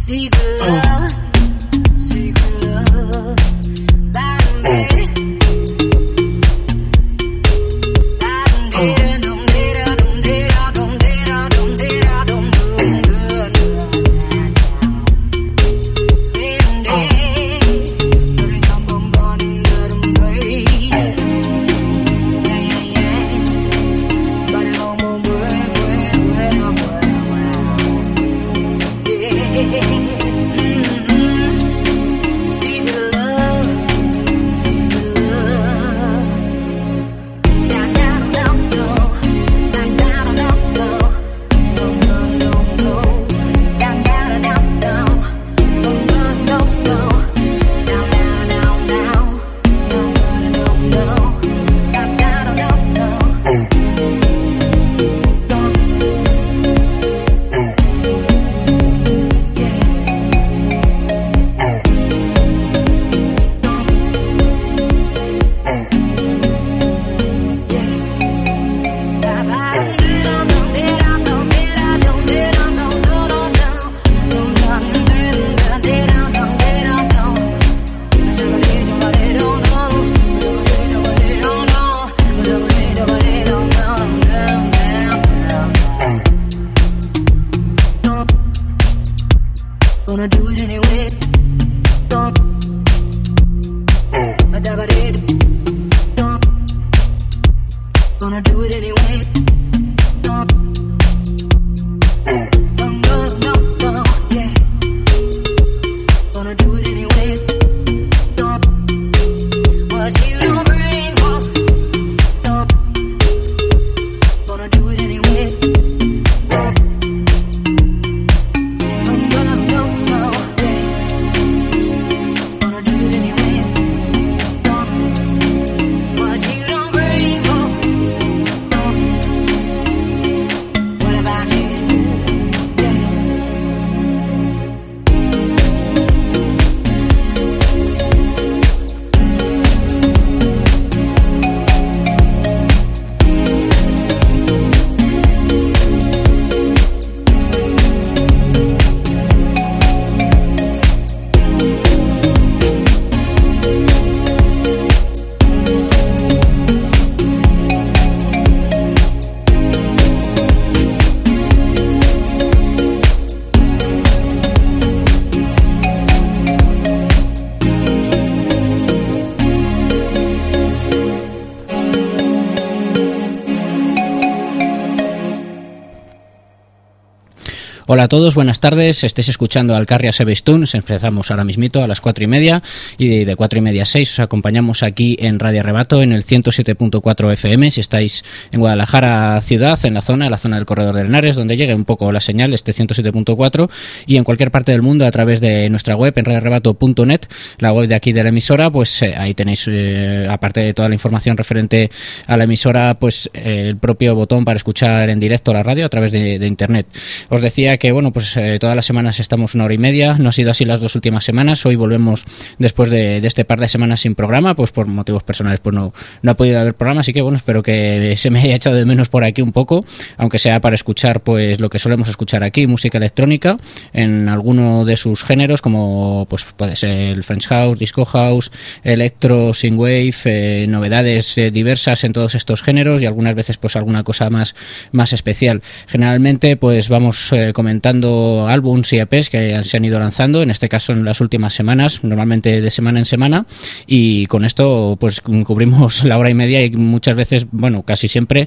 Hola a todos, buenas tardes, estáis escuchando Alcarria Sebestunes, empezamos ahora mismito a las 4:30 y de 4:30 a 6 os acompañamos aquí en Radio Arrebato en el 107.4 FM, si estáis en Guadalajara ciudad, en la zona del Corredor de Henares, donde llegue un poco la señal, este 107.4, y en cualquier parte del mundo a través de nuestra web en radioarrebato.net, la web de aquí de la emisora, pues ahí tenéis, aparte de toda la información referente a la emisora, pues el propio botón para escuchar en directo la radio a través de internet. Os decía que bueno, pues todas las semanas estamos 1 hora y media, no ha sido así las dos últimas semanas, hoy volvemos después de este par de semanas sin programa, pues por motivos personales pues no ha podido haber programa, así que bueno, espero que se me haya echado de menos por aquí un poco, aunque sea para escuchar pues lo que solemos escuchar aquí, música electrónica en alguno de sus géneros, como pues puede ser el French House, Disco House, Electro, Synthwave, novedades diversas en todos estos géneros y algunas veces pues alguna cosa más especial. Generalmente pues vamos comentando álbums y EPs que se han ido lanzando, en este caso en las últimas semanas, normalmente de semana en semana, y con esto pues cubrimos la hora y media y muchas veces, bueno, casi siempre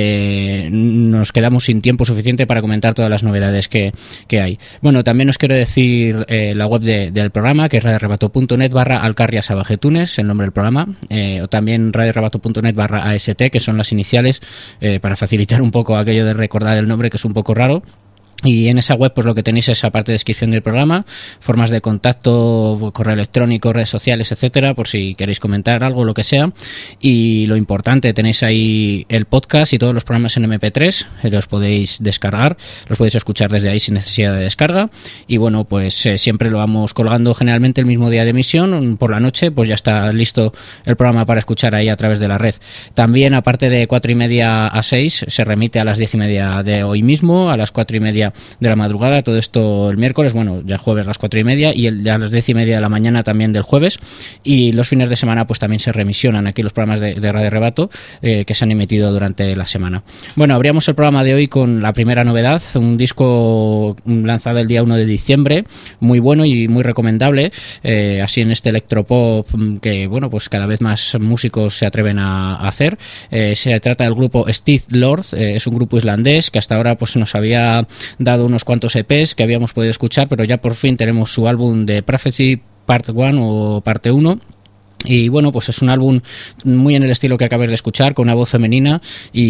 nos quedamos sin tiempo suficiente para comentar todas las novedades que hay. Bueno, también os quiero decir la web del programa, que es radioarrebato.net/alcarriasabajetunes, el nombre del programa, o también radioarrebato.net/AST, que son las iniciales, para facilitar un poco aquello de recordar el nombre, que es un poco raro. Y en esa web pues lo que tenéis es, aparte de descripción del programa, formas de contacto, correo electrónico, redes sociales, etcétera, por si queréis comentar algo, lo que sea. Y lo importante, tenéis ahí el podcast y todos los programas en MP3, los podéis descargar, los podéis escuchar desde ahí sin necesidad de descarga. Y bueno, pues siempre lo vamos colgando generalmente el mismo día de emisión, por la noche, pues ya está listo el programa para escuchar ahí a través de la red. También, aparte de 4:30 a 6, se remite a las 10:30 de hoy mismo, a las 4:30 4:30 de la madrugada, todo esto el miércoles, bueno, ya jueves a las 4:30 y ya a las 10:30 de la mañana también del jueves, y los fines de semana pues también se remisionan aquí los programas de Radio Rebato que se han emitido durante la semana. Bueno, abríamos el programa de hoy con la primera novedad, un disco lanzado el día 1 de diciembre, muy bueno y muy recomendable, así en este electropop que, bueno, pues cada vez más músicos se atreven a hacer. Se trata del grupo Steve Lord, es un grupo islandés que hasta ahora pues nos había dado unos cuantos EPs que habíamos podido escuchar, pero ya por fin tenemos su álbum de Prophecy Part 1 o Parte 1. Y bueno, pues es un álbum muy en el estilo que acabas de escuchar, con una voz femenina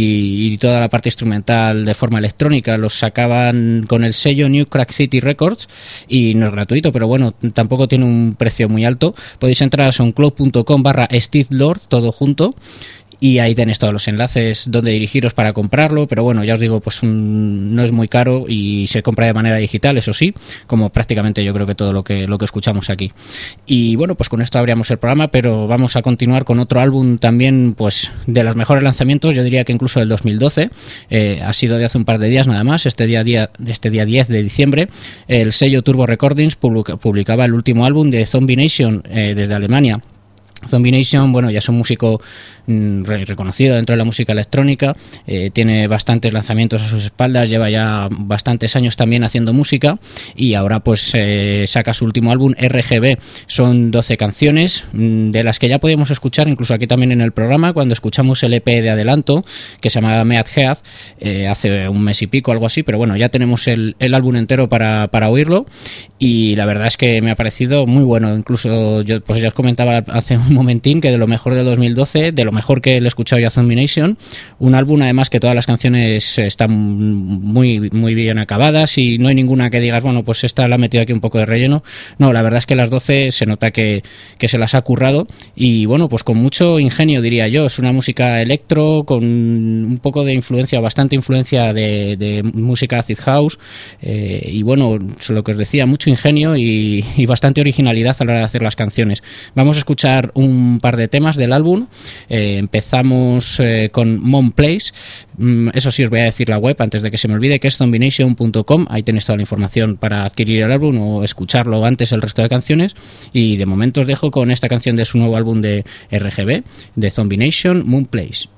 y toda la parte instrumental de forma electrónica. Los sacaban con el sello New Crack City Records y no es gratuito, pero bueno, tampoco tiene un precio muy alto. Podéis entrar a soundcloud.com/Steve Lord, todo junto, y ahí tenéis todos los enlaces donde dirigiros para comprarlo, pero bueno, ya os digo, pues no es muy caro y se compra de manera digital, eso sí, como prácticamente yo creo que todo lo que escuchamos aquí. Y bueno, pues con esto abríamos el programa, pero vamos a continuar con otro álbum también, pues de los mejores lanzamientos, yo diría que incluso del 2012, ha sido de hace un par de días nada más, este día 10 de diciembre, el sello Turbo Recordings publicaba el último álbum de Zombie Nation desde Alemania. Zombie Nation, bueno, ya es un músico reconocido dentro de la música electrónica, tiene bastantes lanzamientos a sus espaldas, lleva ya bastantes años también haciendo música y ahora pues saca su último álbum, RGB. Son 12 canciones, de las que ya podíamos escuchar incluso aquí también en el programa cuando escuchamos el EP de adelanto que se llamaba Meat Head hace un mes y pico, algo así, pero bueno, ya tenemos el álbum entero para oírlo y la verdad es que me ha parecido muy bueno. Incluso yo pues ya os comentaba hace un momentín que de lo mejor de 2012, de lo mejor que le he escuchado ya a Zombie Nation, un álbum además que todas las canciones están muy, muy bien acabadas y no hay ninguna que digas, bueno, pues esta la ha metido aquí un poco de relleno. No, la verdad es que las 12 se nota que se las ha currado y bueno, pues con mucho ingenio diría yo. Es una música electro con un poco de influencia, bastante influencia de música acid house y bueno, lo que os decía, mucho ingenio y bastante originalidad a la hora de hacer las canciones. Vamos a escuchar un par de temas del álbum. Empezamos con Mom Place. Eso sí, os voy a decir la web antes de que se me olvide, que es zombination.com. Ahí tenéis toda la información para adquirir el álbum o escucharlo antes el resto de canciones. Y de momento os dejo con esta canción de su nuevo álbum de RGB, de Zombie Nation, Mom Place.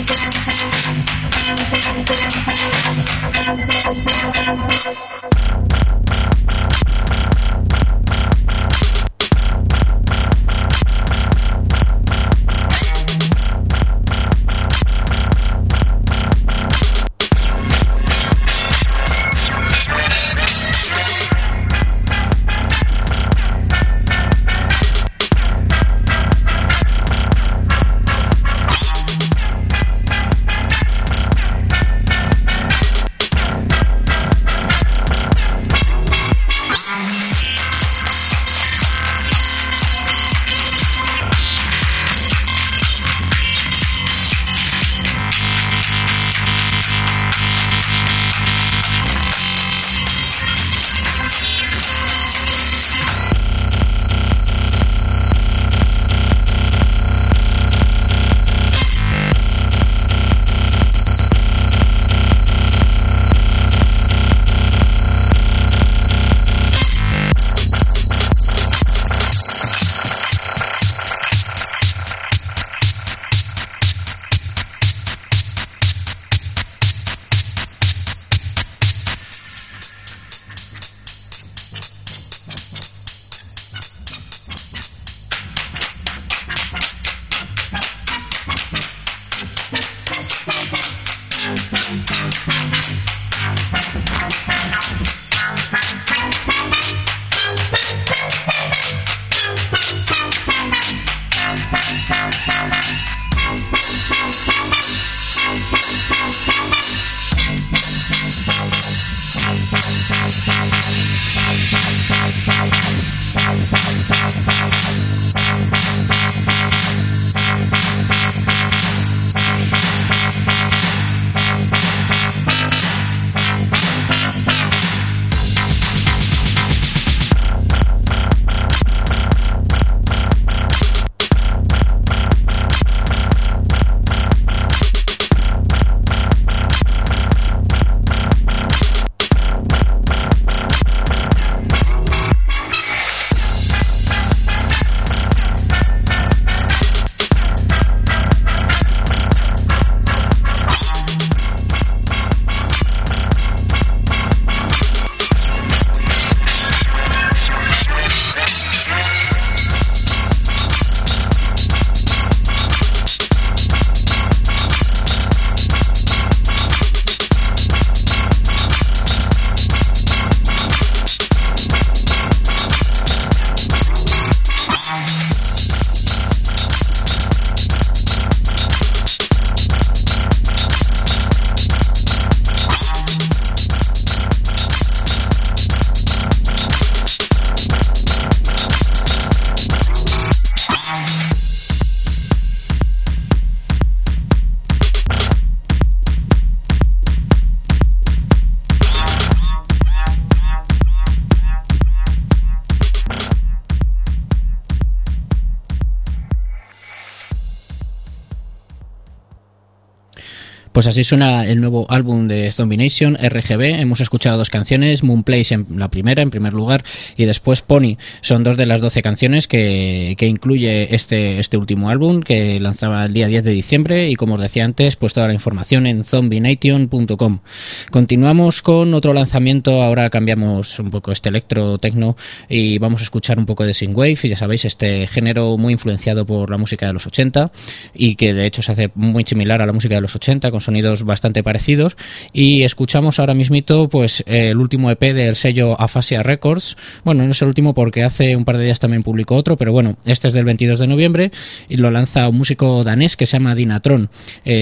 Pues así suena el nuevo álbum de Zombie Nation, RGB. Hemos escuchado dos canciones, Moonplace en la primera, en primer lugar, y después Pony. Son dos de las 12 canciones que incluye este último álbum, que lanzaba el día 10 de diciembre, y como os decía antes, pues toda la información en zombienation.com. Continuamos con otro lanzamiento, ahora cambiamos un poco este electro-tecno y vamos a escuchar un poco de synthwave, y ya sabéis, este género muy influenciado por la música de los 80 y que de hecho se hace muy similar a la música de los 80, con sonidos bastante parecidos, y escuchamos ahora mismito pues el último EP del sello Aphasia Records. Bueno, no es el último porque hace un par de días también publicó otro, pero bueno, este es del 22 de noviembre y lo lanza un músico danés que se llama Dinatron.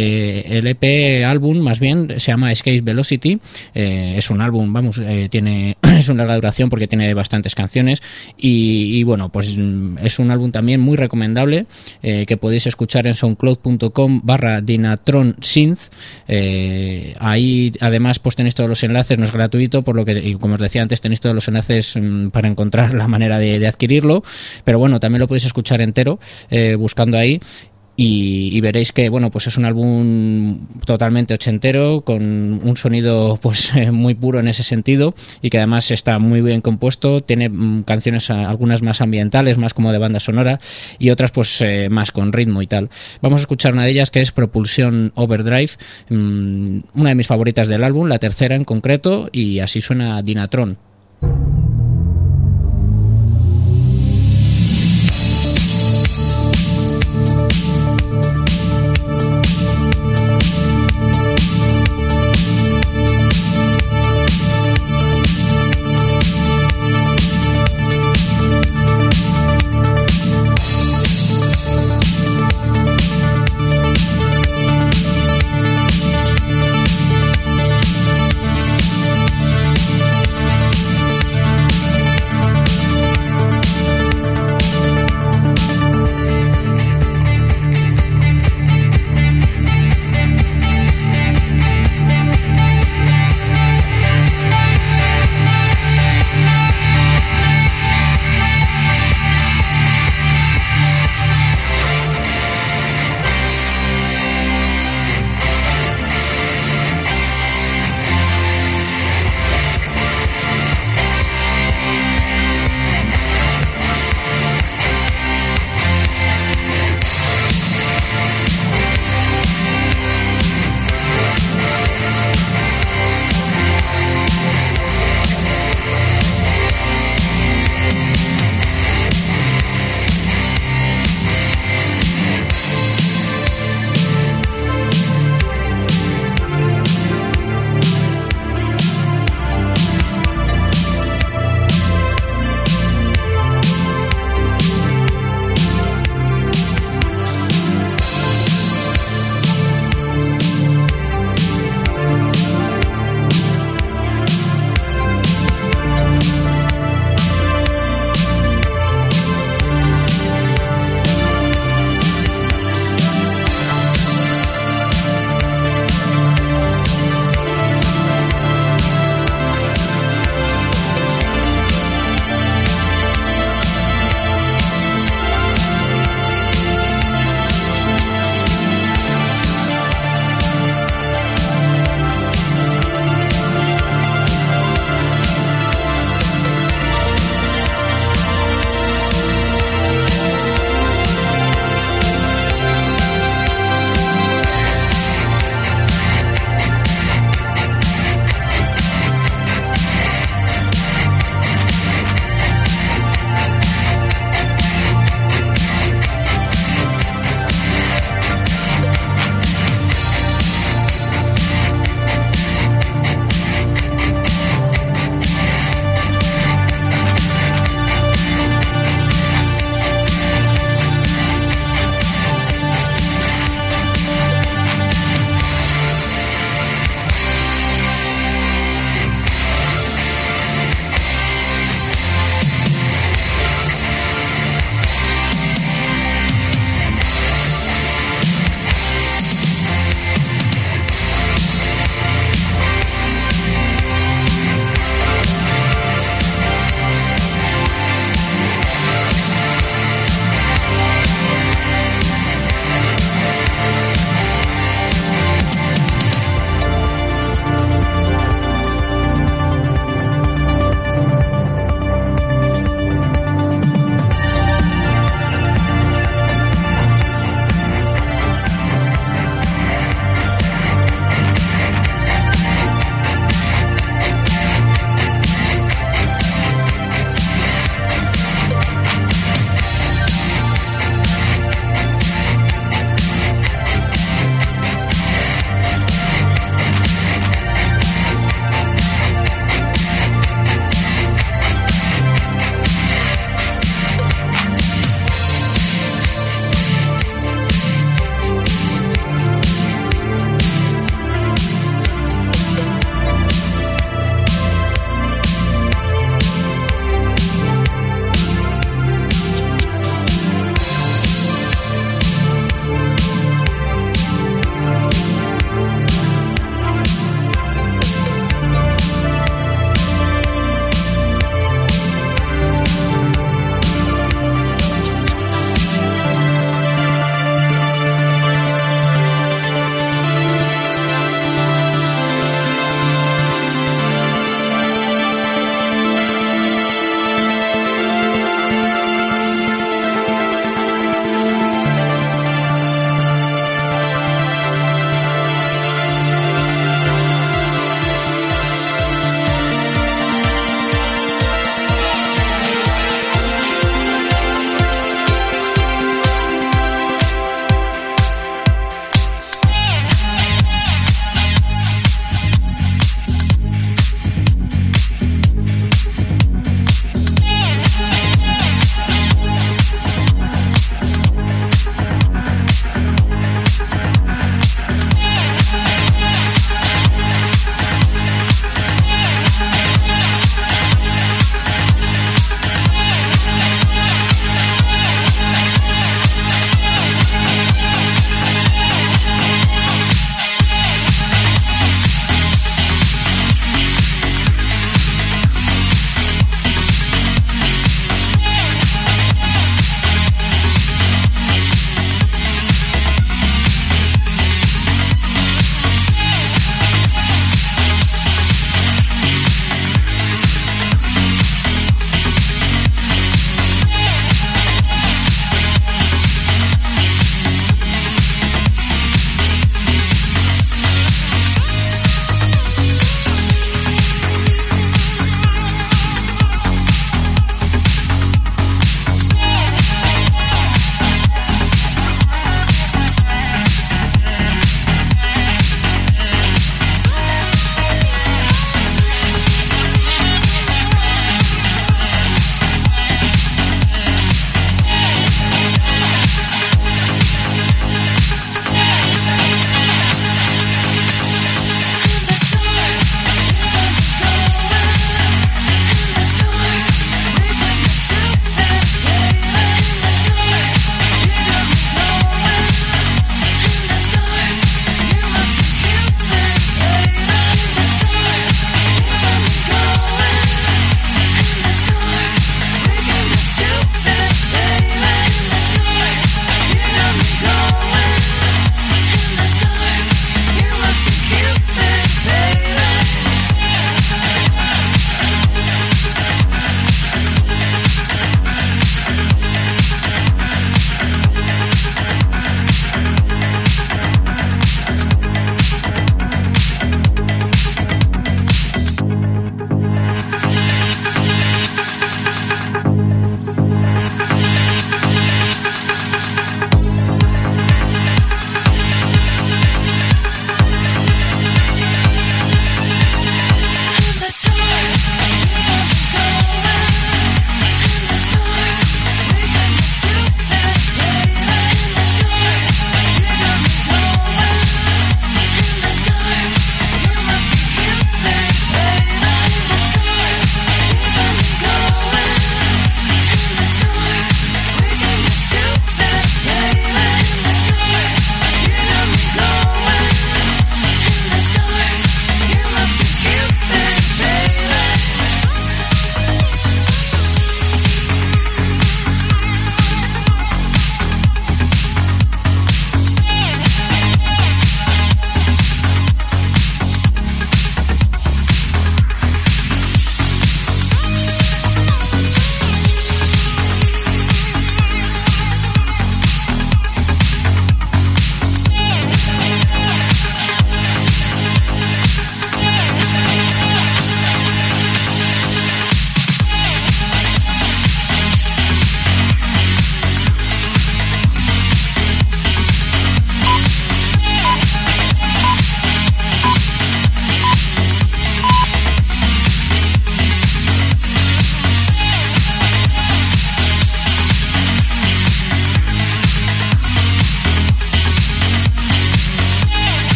El EP álbum más bien se llama Escape Velocity. Es un álbum, vamos, es una larga duración porque tiene bastantes canciones y bueno, pues es un álbum también muy recomendable que podéis escuchar en soundcloud.com/DinatronSynth. Ahí además pues tenéis todos los enlaces, no es gratuito, por lo que, y como os decía antes, tenéis todos los enlaces para encontrar la manera de adquirirlo, pero bueno, también lo podéis escuchar entero buscando ahí. y veréis que bueno, pues es un álbum totalmente ochentero, con un sonido pues muy puro en ese sentido, y que además está muy bien compuesto. Tiene canciones algunas más ambientales, más como de banda sonora, y otras pues más con ritmo y tal. Vamos a escuchar una de ellas, que es Propulsion Overdrive, una de mis favoritas del álbum, la tercera en concreto, y así suena Dynatron.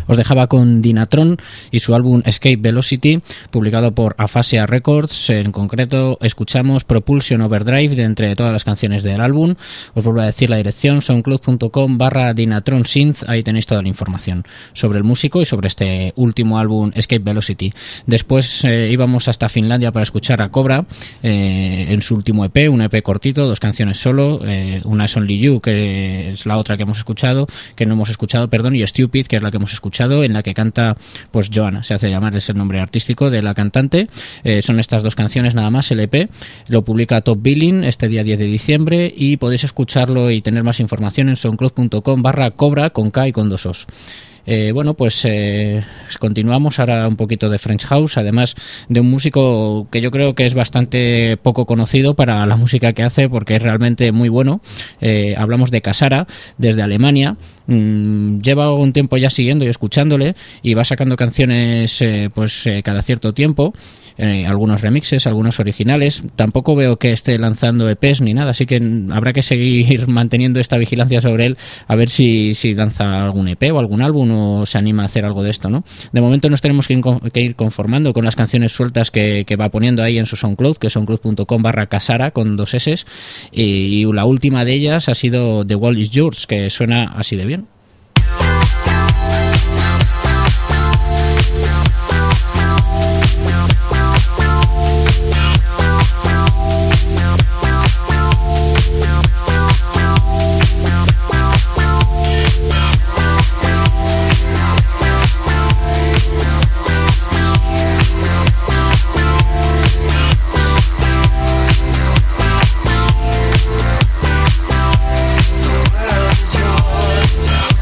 Os dejaba con Dynatron y su álbum Escape Velocity, publicado por Aphasia Records. En concreto escuchamos Propulsion Overdrive de entre todas las canciones del álbum. Os vuelvo a decir la dirección, soundcloud.com/Dynatron Synth. Ahí tenéis toda la información sobre el músico y sobre este último álbum Escape Velocity. Después íbamos hasta Finlandia para escuchar a Cobra en su último EP, un EP cortito, 2 canciones solo. Una es Only You, que es la otra que no hemos escuchado, y Stupid, que es la que hemos escuchado, en la que canta pues Joanna, se hace llamar, es el nombre artístico de la cantante. Son estas 2 canciones nada más. El EP lo publica Top Billing este día 10 de diciembre y podéis escucharlo y tener más información en soundcloud.com/Cobra con K y con 2 Os. Continuamos ahora un poquito de French House, además de un músico que yo creo que es bastante poco conocido para la música que hace, porque es realmente muy bueno. Hablamos de Casara, desde Alemania. Lleva un tiempo ya siguiendo y escuchándole, y va sacando canciones cada cierto tiempo, algunos remixes, algunos originales. Tampoco veo que esté lanzando EPs ni nada, así que habrá que seguir manteniendo esta vigilancia sobre él, a ver si lanza algún EP o algún álbum o se anima a hacer algo de esto, ¿no? De momento nos tenemos que ir conformando con las canciones sueltas que va poniendo ahí en su SoundCloud, que es soundcloud.com/Casara con 2 S, y la última de ellas ha sido The Wall Is Yours, que suena así de bien. The world is yours.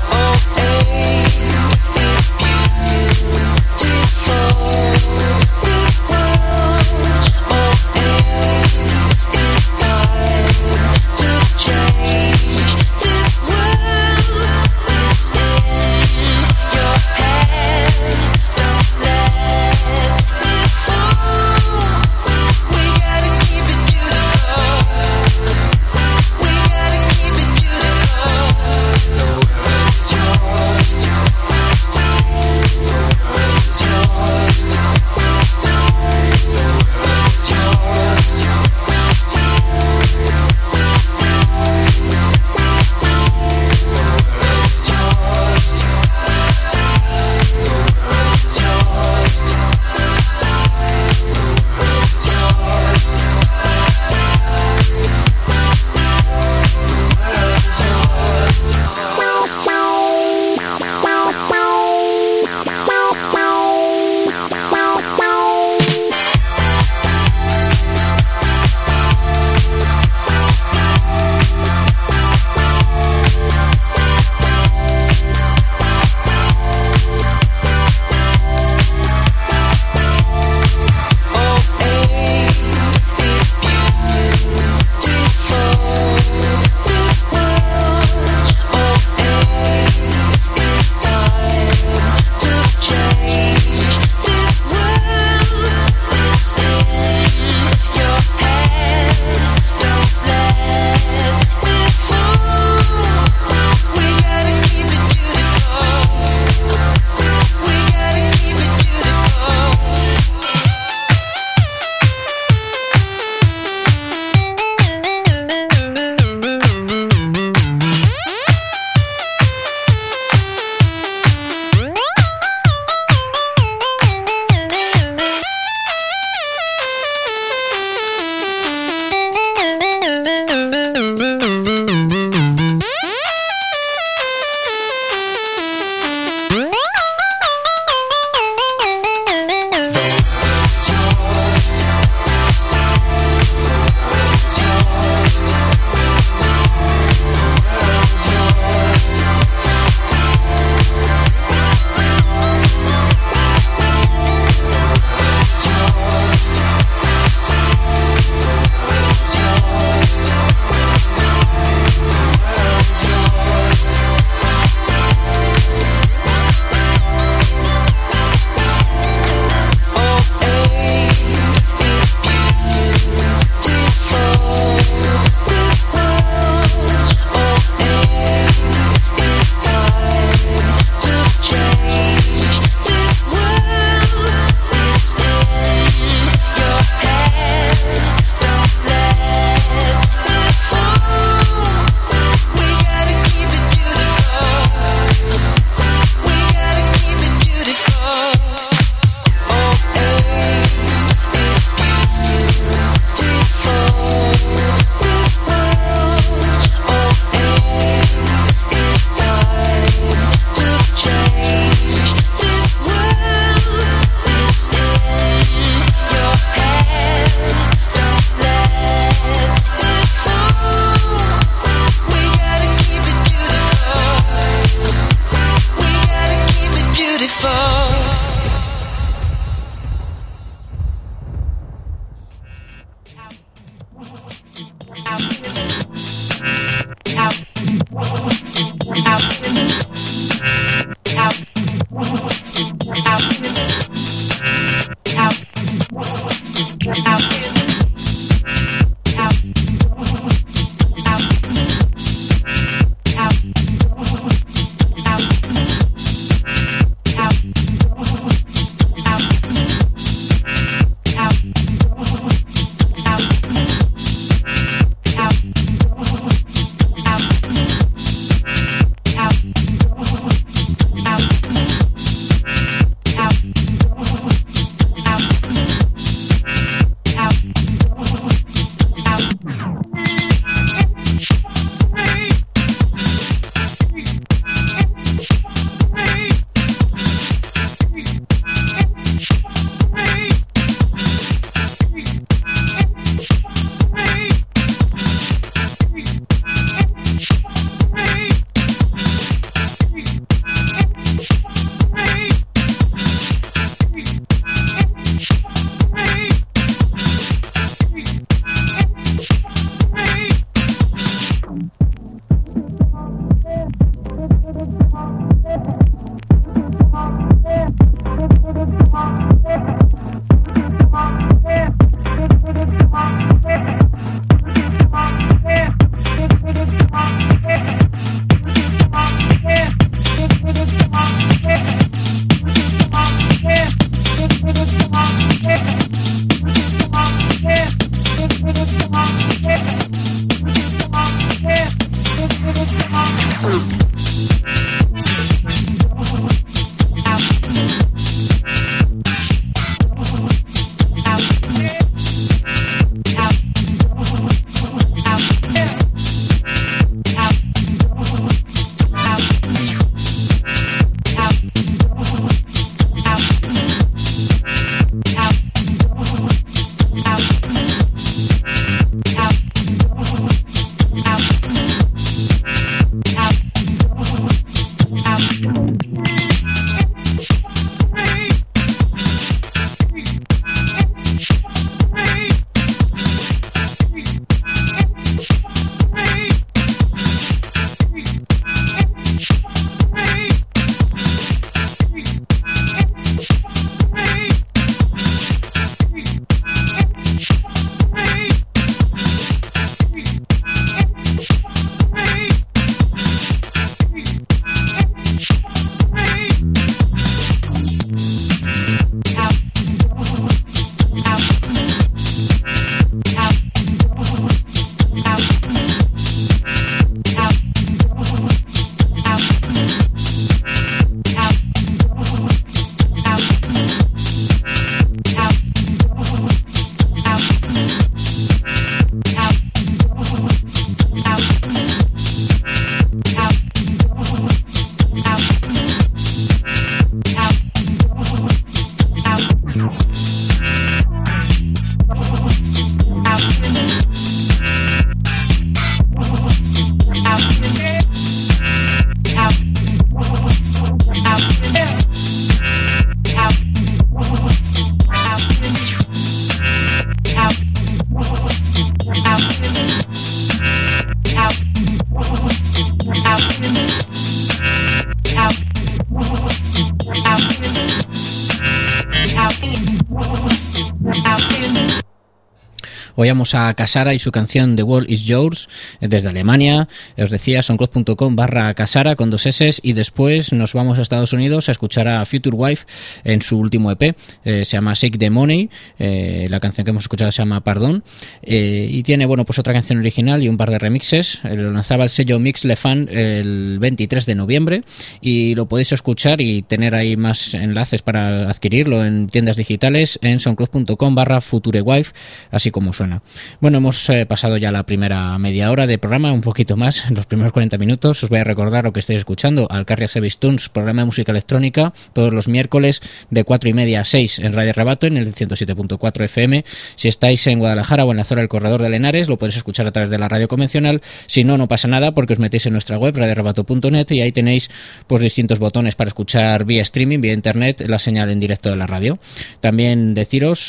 Oíamos a Casara y su canción The World Is Yours desde Alemania. Os decía, soundcloud.com/Casara con 2 S, y después nos vamos a Estados Unidos a escuchar a Future Wife en su último EP. Se llama Shake the Money. La canción que hemos escuchado se llama Pardon. Y tiene, bueno, pues otra canción original y un par de remixes. Lo lanzaba el sello Mix Le Fan el 23 de noviembre y lo podéis escuchar y tener ahí más enlaces para adquirirlo en tiendas digitales en soundcloud.com/futurewife, así como suena. Bueno, hemos pasado ya la primera media hora de programa, un poquito más, en los primeros 40 minutos. Os voy a recordar lo que estáis escuchando: Alcarria Service Tunes, programa de música electrónica, todos los miércoles de 4:30 a 6 en Radio Rebato, en el 107.4 FM. Si estáis en Guadalajara o en la zona del Corredor de Henares, lo podéis escuchar a través de la radio convencional. Si no, no pasa nada, porque os metéis en nuestra web, radiorebato.net, y ahí tenéis pues distintos botones para escuchar vía streaming, vía internet, la señal en directo de la radio. También deciros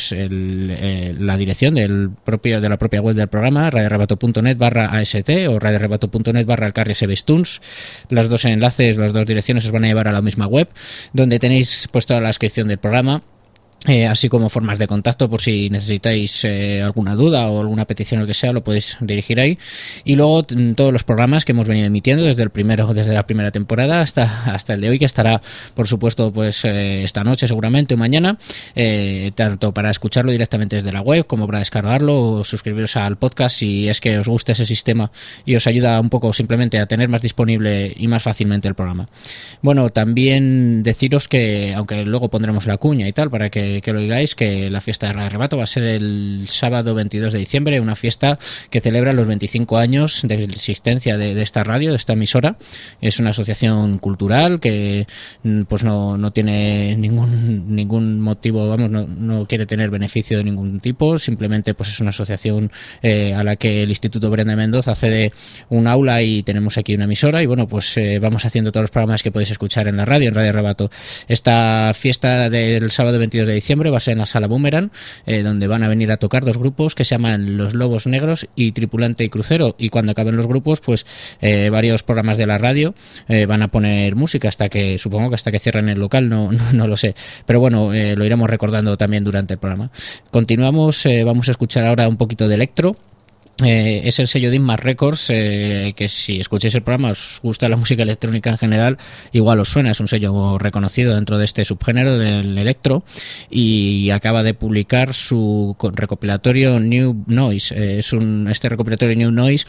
la dirección de la propia web del programa, radiorebato.net/AST o radiorebato.net/alcarriasebestunes. Los dos enlaces, las dos direcciones os van a llevar a la misma web, donde tenéis pues toda la descripción del programa, así como formas de contacto por si necesitáis alguna duda o alguna petición o lo que sea, lo podéis dirigir ahí. Y luego todos los programas que hemos venido emitiendo desde la primera temporada hasta el de hoy, que estará por supuesto pues esta noche seguramente o mañana, tanto para escucharlo directamente desde la web como para descargarlo o suscribiros al podcast si es que os gusta ese sistema y os ayuda un poco simplemente a tener más disponible y más fácilmente el programa. Bueno, también deciros que, aunque luego pondremos la cuña y tal para que lo digáis, que la fiesta de Radio Rebato va a ser el sábado 22 de diciembre, una fiesta que celebra los 25 años de existencia de esta radio, de esta emisora. Es una asociación cultural que pues no tiene ningún motivo, vamos, no quiere tener beneficio de ningún tipo, simplemente pues es una asociación a la que el Instituto Brenda Mendoza cede un aula y tenemos aquí una emisora, y bueno, pues vamos haciendo todos los programas que podéis escuchar en la radio, en Radio Rebato. Esta fiesta del sábado 22 de diciembre va a ser en la Sala Boomerang, donde van a venir a tocar dos grupos que se llaman Los Lobos Negros y Tripulante y Crucero, y cuando acaben los grupos pues varios programas de la radio van a poner música supongo que hasta que cierren el local, no lo sé, pero bueno, lo iremos recordando también durante el programa. Continuamos, vamos a escuchar ahora un poquito de electro. Es el sello Dimmack Records, que si escucháis el programa os gusta la música electrónica en general, igual os suena. Es un sello reconocido dentro de este subgénero del electro, y acaba de publicar su recopilatorio New Noise. Este recopilatorio New Noise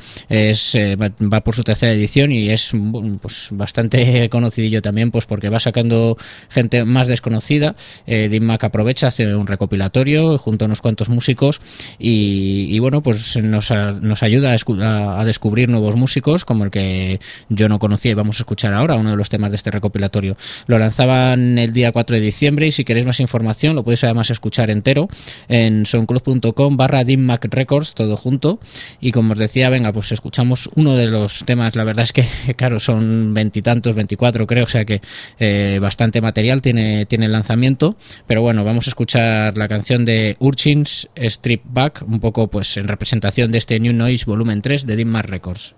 va por su tercera edición y es pues bastante conocidillo también, pues porque va sacando gente más desconocida. Dimmack aprovecha, hace un recopilatorio junto a unos cuantos músicos y bueno, pues nos ayuda a descubrir nuevos músicos, como el que yo no conocía y vamos a escuchar ahora, uno de los temas de este recopilatorio. Lo lanzaban el día 4 de diciembre y si queréis más información lo podéis además escuchar entero en soundcloud.com/Dimmack Records, todo junto. Y como os decía, venga, pues escuchamos uno de los temas. La verdad es que, claro, son 20 y tantos, 24 creo, o sea que bastante material tiene el lanzamiento, pero bueno, vamos a escuchar la canción de Urchins Strip Back, un poco pues en representación de este New Noise volumen 3 de Dimmack Records.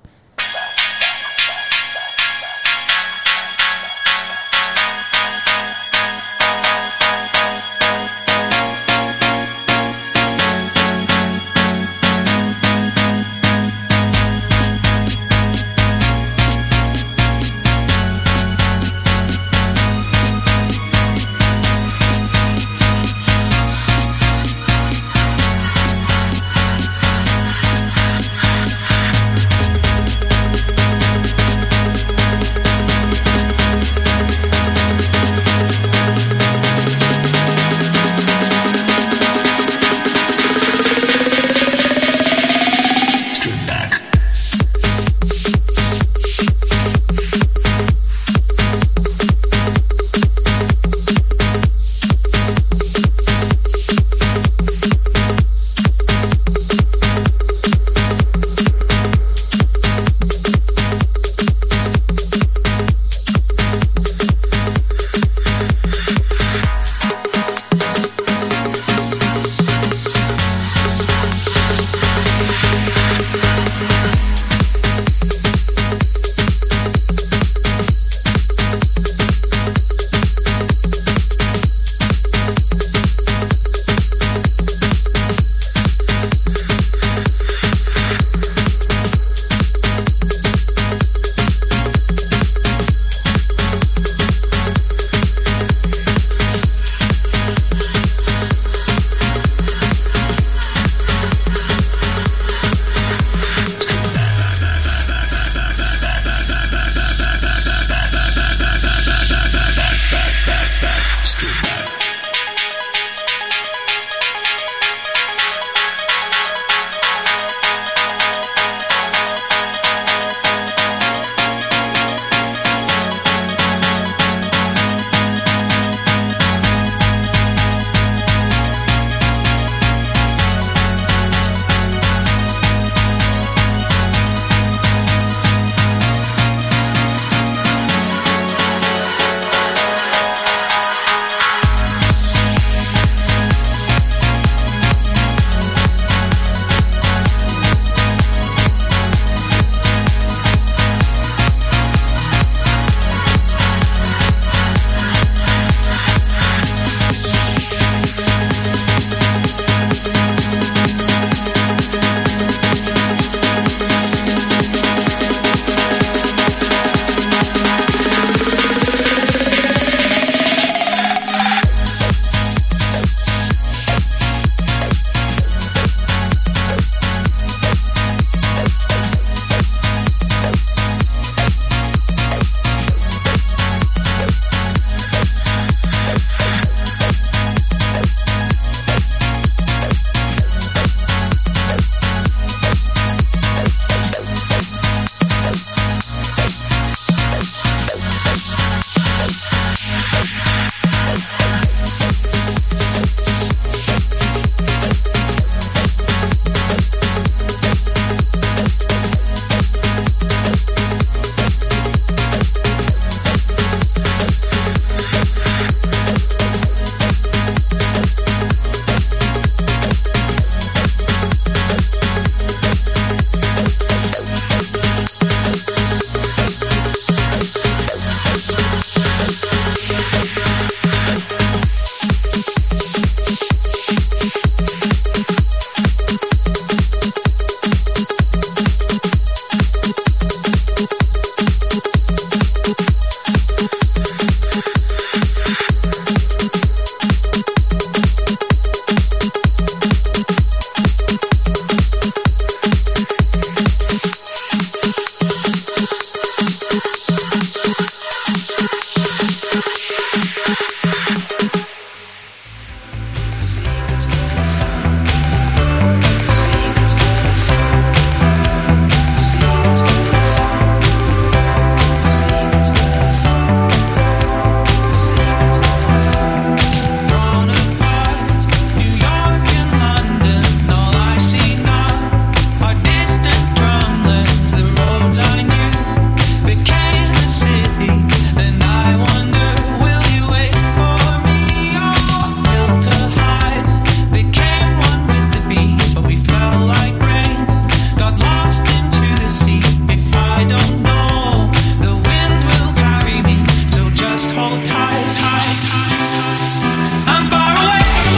fell like rain, got lost into the sea. If I don't know, the wind will carry me, so just hold tight, tight, tight. I'm far away.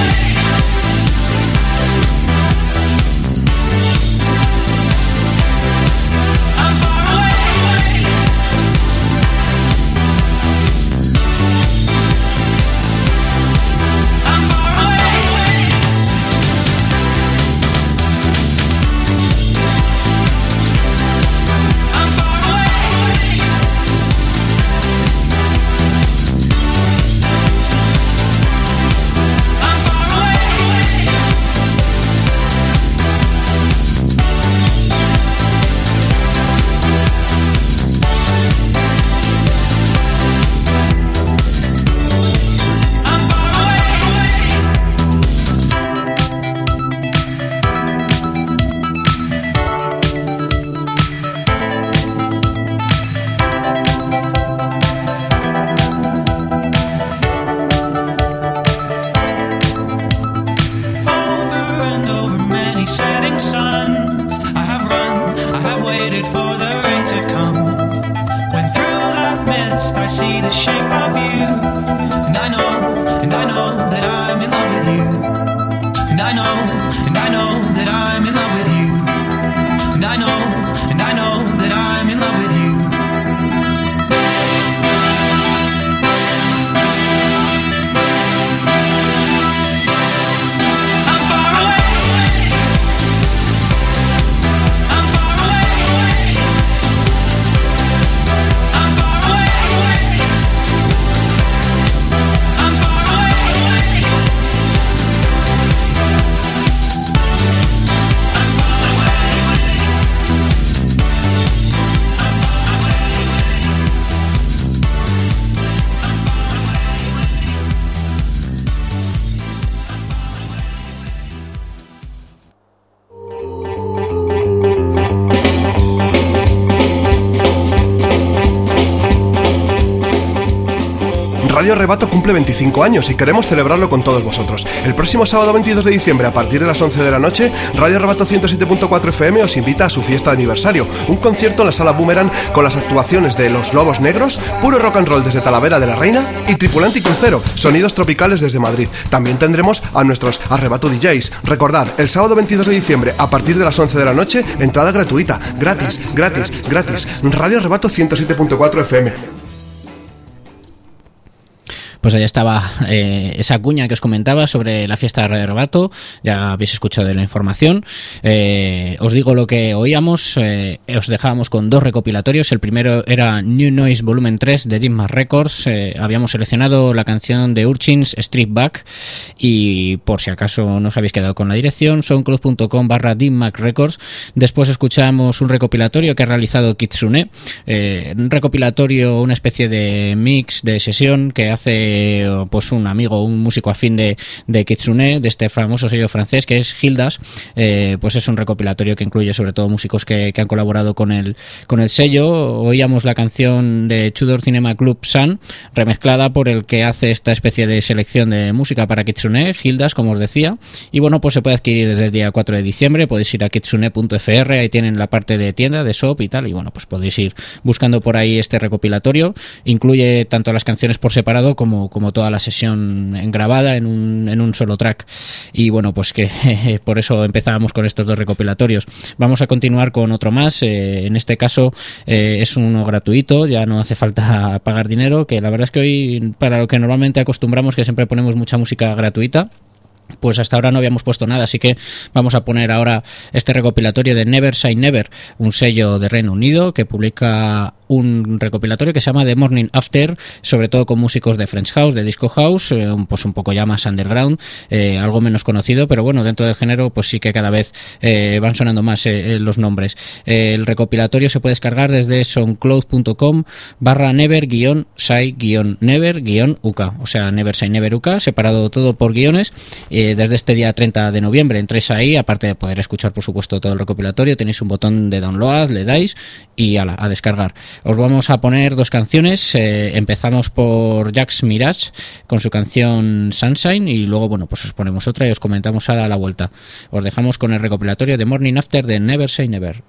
Radio Rebato cumple 25 años y queremos celebrarlo con todos vosotros. El próximo sábado 22 de diciembre, a partir de las 11 de la noche, Radio Rebato 107.4 FM os invita a su fiesta de aniversario. Un concierto en la Sala Boomerang con las actuaciones de Los Lobos Negros, puro rock and roll desde Talavera de la Reina y Tripulante y Crucero, sonidos tropicales desde Madrid. También tendremos a nuestros Arrebato DJs. Recordad, el sábado 22 de diciembre, a partir de las 11 de la noche, entrada gratuita, gratis. Radio Rebato 107.4 FM. Pues allá estaba esa cuña que os comentaba sobre la fiesta de Radio Rebato. Ya habéis escuchado de la información. Os digo lo que oíamos. Os dejábamos con dos recopilatorios. El primero era New Noise Volumen 3 de Deep Mac Records. Habíamos seleccionado la canción de Urchins, Strip Back. Y por si acaso no os habéis quedado con la dirección, soundcloud.com/Deep Mac Records. Después escuchamos un recopilatorio que ha realizado Kitsune. Un recopilatorio, una especie de mix de sesión que hace pues un amigo, un músico afín de Kitsune, de este famoso sello francés que es Hildas. Pues es un recopilatorio que incluye sobre todo músicos que han colaborado con el sello. Oíamos la canción de Tudor Cinema Club Sun, remezclada por el que hace esta especie de selección de música para Kitsune, Hildas, como os decía. Y bueno, pues se puede adquirir desde el día 4 de diciembre. Podéis ir a kitsune.fr, ahí tienen la parte de tienda, de shop y tal, y bueno, pues podéis ir buscando por ahí este recopilatorio. Incluye tanto las canciones por separado como toda la sesión grabada en un solo track. Y bueno, pues que por eso empezábamos con estos dos recopilatorios. Vamos a continuar con otro más. En este caso es uno gratuito, ya no hace falta pagar dinero, que la verdad es que hoy, para lo que normalmente acostumbramos, que siempre ponemos mucha música gratuita, pues hasta ahora no habíamos puesto nada, así que vamos a poner ahora este recopilatorio de Never Say Never, un sello de Reino Unido que publica un recopilatorio que se llama The Morning After, sobre todo con músicos de French House, de Disco House, pues un poco ya más underground, algo menos conocido, pero bueno, dentro del género pues sí que cada vez van sonando más los nombres. El recopilatorio se puede descargar desde soundcloud.com/never-say-never-uk, o sea, Never Say Never UK, separado todo por guiones. Desde este día 30 de noviembre entréis ahí, aparte de poder escuchar por supuesto todo el recopilatorio, tenéis un botón de download, le dais y a descargar. Os vamos a poner dos canciones. Empezamos por Jax Mirage con su canción Sunshine y luego, bueno, pues os ponemos otra y os comentamos ahora a la vuelta. Os dejamos con el recopilatorio de Morning After de Never Say Never.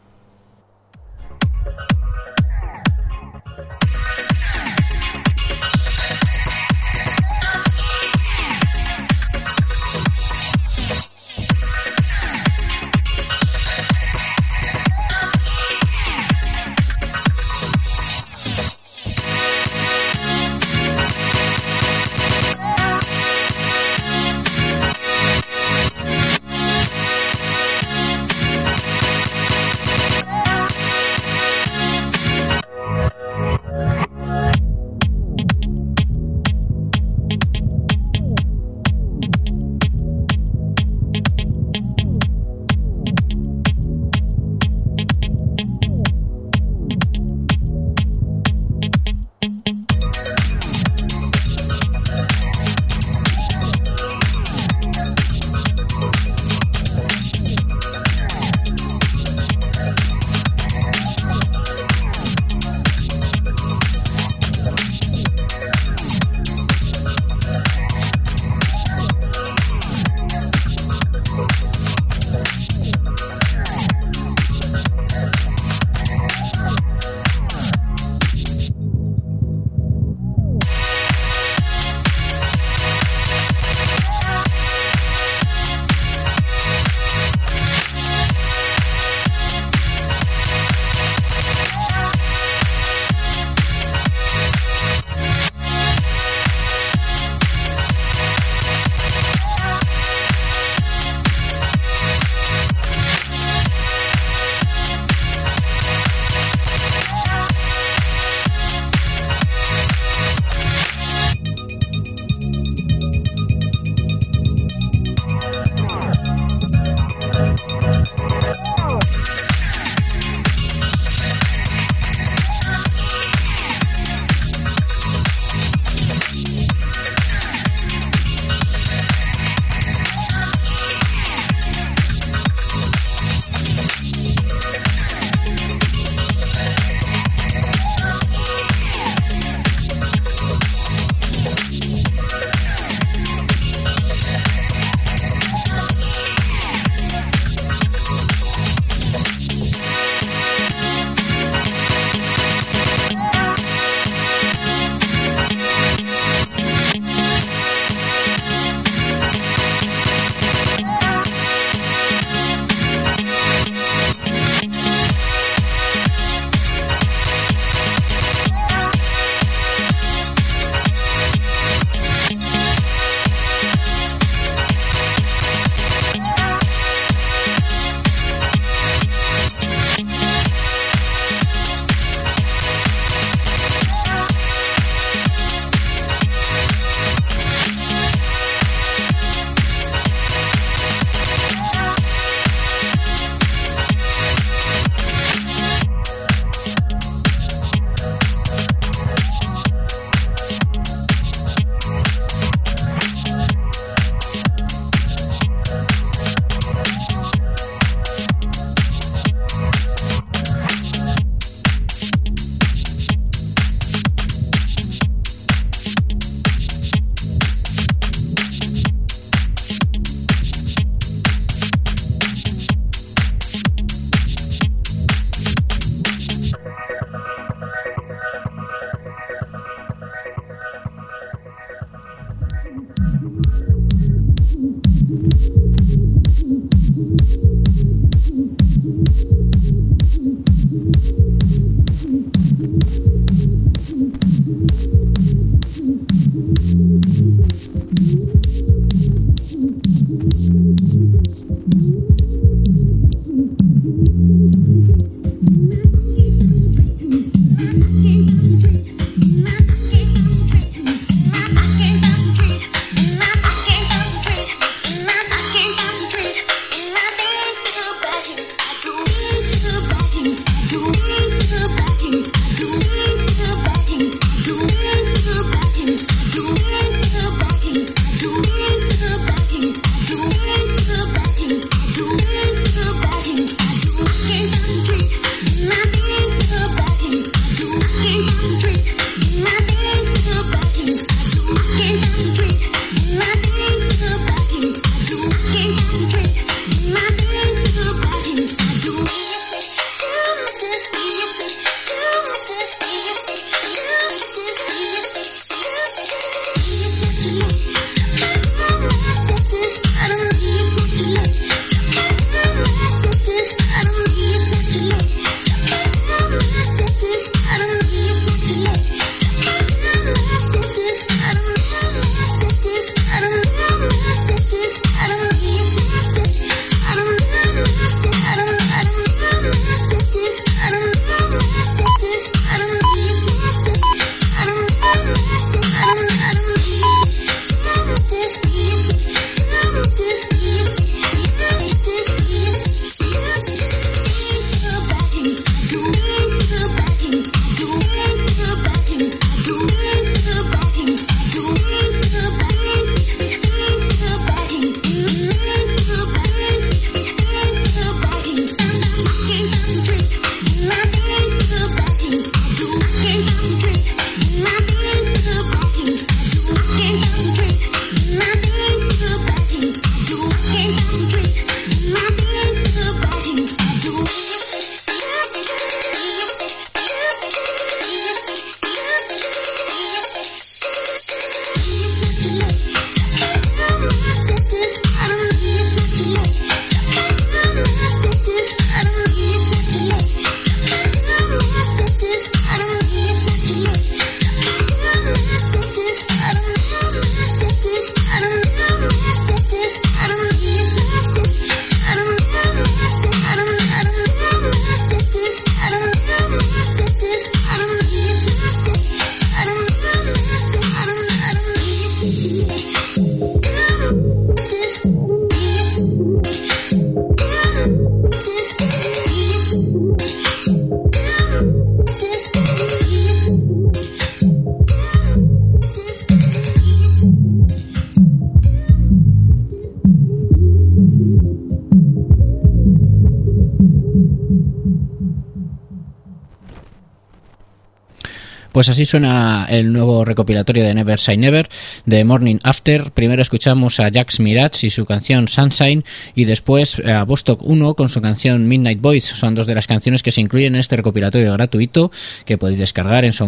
Pues así suena el nuevo recopilatorio de Never Say Never, de Morning After. Primero escuchamos a Jax Mirage y su canción Sunshine, y después a Vostok 1 con su canción Midnight Boys. Son dos de las canciones que se incluyen en este recopilatorio gratuito que podéis descargar en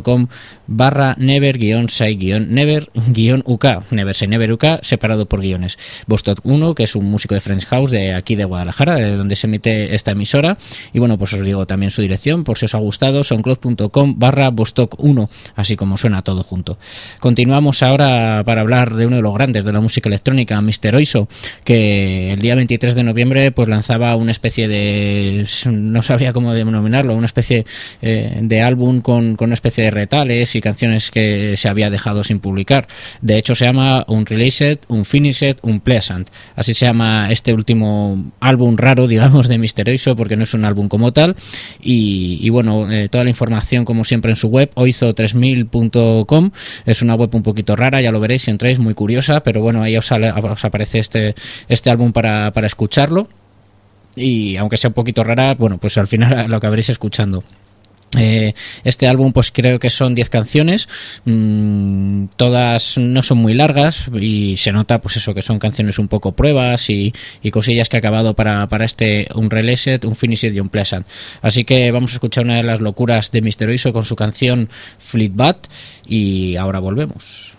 soundcloud.com/never-say-never-uk, Never Say Never UK, separado por guiones. Vostok 1, que es un músico de French House de aquí de Guadalajara, de donde se emite esta emisora. Y bueno, pues os digo también su dirección por si os ha gustado, soundcloud.com/Vostok 1, así como suena todo junto. Continuamos ahora para hablar de uno de los grandes de la música electrónica, Mr. Oizo, que el día 23 de noviembre pues lanzaba una especie de, no sabía cómo denominarlo, una especie de álbum con una especie de retales y canciones que se había dejado sin publicar. De hecho se llama Unreleased, Unfinished, Unpleasant. Así se llama este último álbum raro, digamos, de Mr. Oizo, porque no es un álbum como tal. Y bueno, toda la información como siempre en su web, oizo3000.com. Es una web un poquito rara, ya lo veréis si entráis, muy curiosa, pero bueno, ahí os aparece este álbum para escucharlo, y aunque sea un poquito rara, bueno, pues al final lo acabaréis escuchando. Este álbum pues creo que son 10 canciones, todas no son muy largas y se nota pues eso, que son canciones un poco pruebas y cosillas que ha acabado para este Unreleased, Unfinished y Unpleasant. Así que vamos a escuchar una de las locuras de Mr. Oizo con su canción Fleetbat, y ahora volvemos.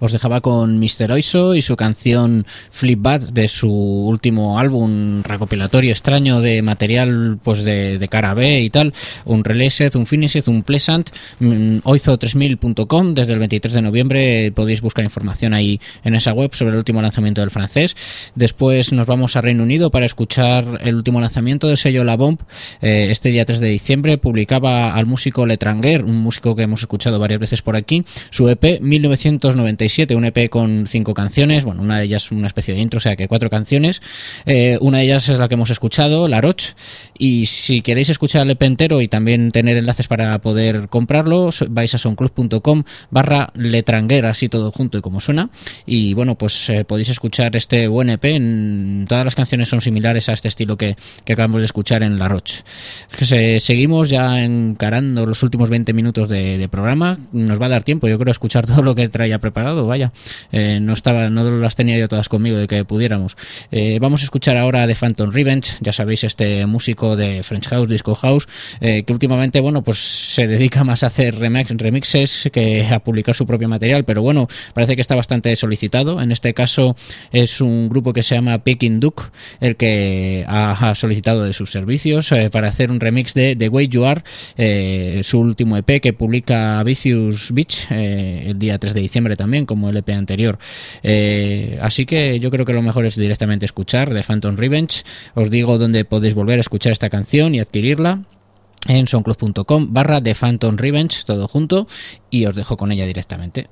os dejaba con Mr. Oizo y su canción Flip Bad de su último álbum recopilatorio extraño de material pues de cara B y tal, un Released, un Finished, un Pleasant, oizo3000.com. Desde el 23 de noviembre podéis buscar información ahí en esa web sobre el último lanzamiento del francés. Después nos vamos a Reino Unido para escuchar el último lanzamiento del sello La Bombe. Este día 3 de diciembre publicaba al músico Letranguer, un músico que hemos escuchado varias veces por aquí, su EP 1997, un EP con 5 canciones, bueno, una de ellas una especie de intro, o sea que 4 canciones. Una de ellas es la que hemos escuchado, La Roche, y si queréis escuchar el EP entero y también tener enlaces para poder comprarlo, vais a soundclub.com/Letranguer, así todo junto y como suena, y bueno, pues podéis escuchar este buen EP. Todas las canciones son similares a este estilo que acabamos de escuchar en La Roche. Seguimos ya encarando los últimos 20 minutos de programa. Nos va a dar tiempo, yo creo, a escuchar todo lo que traía preparado. Vaya, no las tenía yo todas conmigo de que pudiéramos. Vamos a escuchar ahora The Phantom Revenge, ya sabéis, este músico de French House, Disco House, que últimamente, bueno, pues se dedica más a hacer remixes que a publicar su propio material, pero bueno, parece que está bastante solicitado. En este caso es un grupo que se llama Peking Duke el que ha solicitado de sus servicios para hacer un remix de The Way You Are, su último EP que publica Vicious Beach el día 3 de diciembre también, como el EP anterior. Así que yo creo que lo mejor es directamente escuchar The Phantom Revenge. Os digo dónde podéis volver a escuchar esta canción y adquirirla: en soundcloud.com/The Phantom Revenge, todo junto, y os dejo con ella directamente.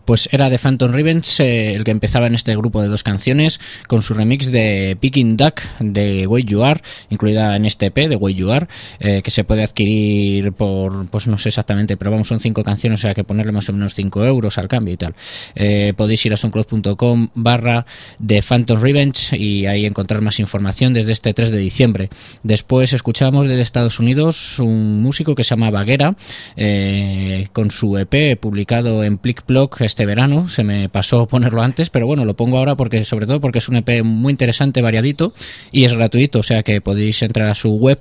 Pues era The Phantom Revenge, el que empezaba en este grupo de 2 canciones con su remix de Peking Duck de Way You Are, incluida en este EP de Way You Are, que se puede adquirir por, pues no sé exactamente, pero vamos, son 5 canciones, o sea que ponerle más o menos 5 euros al cambio y tal. Podéis ir a soundcloud.com/The Phantom Revenge y ahí encontrar más información desde este 3 de diciembre. Después escuchamos desde Estados Unidos un músico que se llama Baguera, con su EP publicado en Plic Ploc este verano. Se me pasó ponerlo antes, pero bueno, lo pongo ahora porque, sobre todo porque es un EP muy interesante, variadito, y es gratuito, o sea que podéis entrar a su web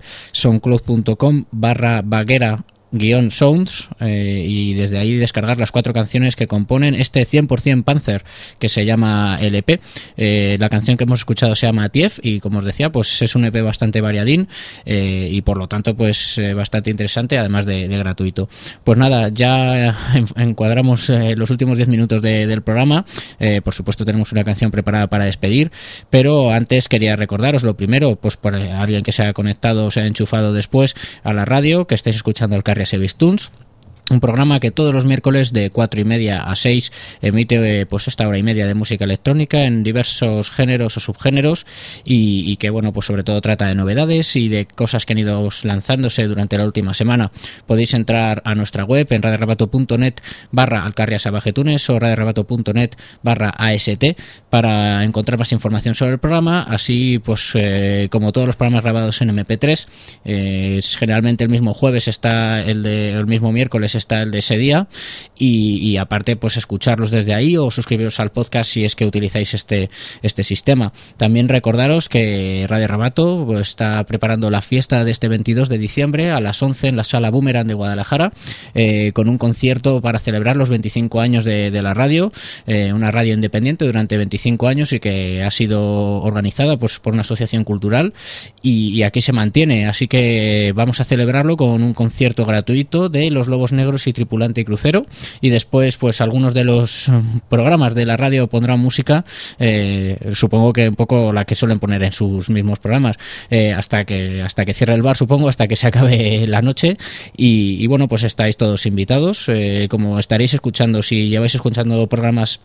soundcloud.com/Baguera-Sounds y desde ahí descargar las 4 canciones que componen este 100% Panzer, que se llama LP. La canción que hemos escuchado se llama Tief y, como os decía, pues es un EP bastante variadín y por lo tanto pues bastante interesante, además de gratuito. Pues nada, ya encuadramos los últimos 10 minutos del programa. Por supuesto tenemos una canción preparada para despedir, pero antes quería recordaros lo primero, pues por alguien que se ha conectado o se ha enchufado después a la radio, que estáis escuchando el Carrias Tunes, un programa que todos los miércoles de 4:30 a 6 emite pues esta hora y media de música electrónica en diversos géneros o subgéneros y que, bueno, pues sobre todo trata de novedades y de cosas que han ido lanzándose durante la última semana. Podéis entrar a nuestra web en radiorebato.net/alcarriasabajetunes o radiorebato.net/AST para encontrar más información sobre el programa. Así pues, como todos los programas grabados en MP3, generalmente el mismo jueves está el mismo miércoles está el de ese día y aparte pues escucharlos desde ahí o suscribiros al podcast si es que utilizáis este sistema. También recordaros que Radio Rebato pues está preparando la fiesta de este 22 de diciembre a las 11 en la Sala Boomerang de Guadalajara, con un concierto para celebrar los 25 años de la radio, una radio independiente durante 25 años y que ha sido organizada pues por una asociación cultural y aquí se mantiene, así que vamos a celebrarlo con un concierto gratuito de Los Lobos Negros y Tripulante y Crucero, y después pues algunos de los programas de la radio pondrán música, supongo que un poco la que suelen poner en sus mismos programas, hasta que cierre el bar, supongo, hasta que se acabe la noche y bueno, pues estáis todos invitados, como estaréis escuchando, si lleváis escuchando programas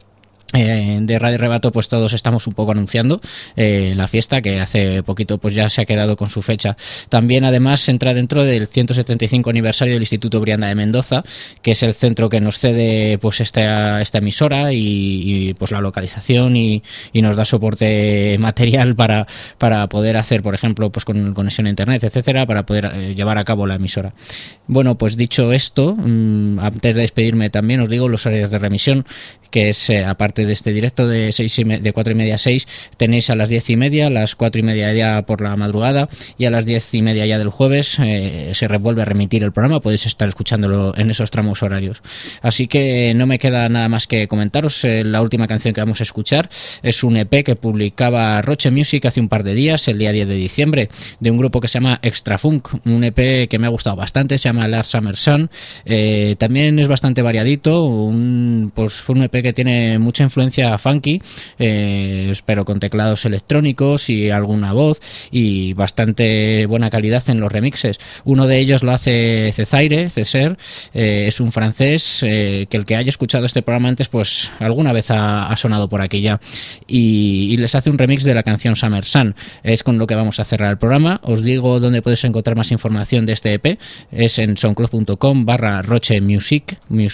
de Radio Rebato, pues todos estamos un poco anunciando la fiesta, que hace poquito pues ya se ha quedado con su fecha. También además entra dentro del 175 aniversario del Instituto Brianda de Mendoza, que es el centro que nos cede pues esta emisora y pues la localización y nos da soporte material para poder hacer, por ejemplo, pues con conexión a internet, etcétera, para poder llevar a cabo la emisora. Bueno, pues dicho esto, antes de despedirme también os digo los horarios de remisión, que es aparte de este directo de 4:30 a 6, tenéis a las 10:30, a las 4:30 ya por la madrugada y a las 10:30 ya del jueves se vuelve a remitir el programa. Podéis estar escuchándolo en esos tramos horarios. Así que no me queda nada más que comentaros. La última canción que vamos a escuchar es un EP que publicaba Roche Music hace un par de días, el día 10 de diciembre, de un grupo que se llama Extra Funk, un EP que me ha gustado bastante, se llama Last Summer Sun. También es bastante variadito, pues fue un EP que tiene mucha influencia funky, pero con teclados electrónicos y alguna voz y bastante buena calidad en los remixes. Uno de ellos lo hace Césaire, es un francés que el que haya escuchado este programa antes pues alguna vez ha sonado por aquí ya y les hace un remix de la canción Summer Sun. Es con lo que vamos a cerrar el programa. Os digo dónde podéis encontrar más información de este EP, es en soundcloud.com/Roche Musique.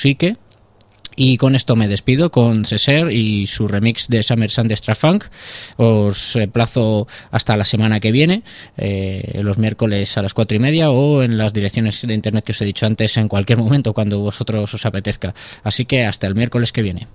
Y con esto me despido con Césaire y su remix de Summer Sun de Extra Funk. Os plazo hasta la semana que viene, los miércoles a las 4:30 o en las direcciones de internet que os he dicho antes, en cualquier momento cuando vosotros os apetezca. Así que hasta el miércoles que viene.